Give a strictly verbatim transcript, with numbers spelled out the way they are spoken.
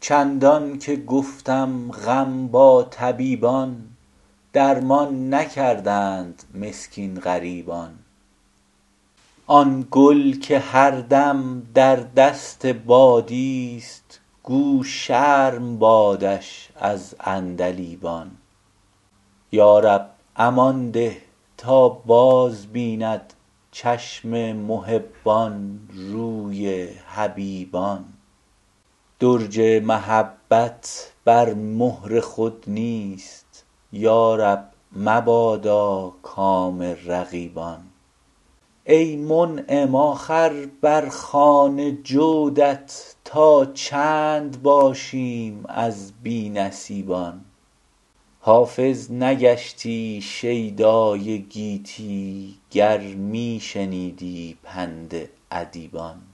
چندان که گفتم غم با طبیبان درمان نکردند مسکین غریبان. آن گل که هر دم در دست بادی است گو شرم بادش از عندلیبان. یا رب امان ده تا باز بیند چشم محبان روی حبیبان. درج محبت بر مهر خود نیست یا رب مبادا کام رقیبان. ای منعم آخر بر خوان جودت تا چند باشیم از بی نصیبان. حافظ نگشتی شیدای گیتی گر می شنیدی پند ادیبان.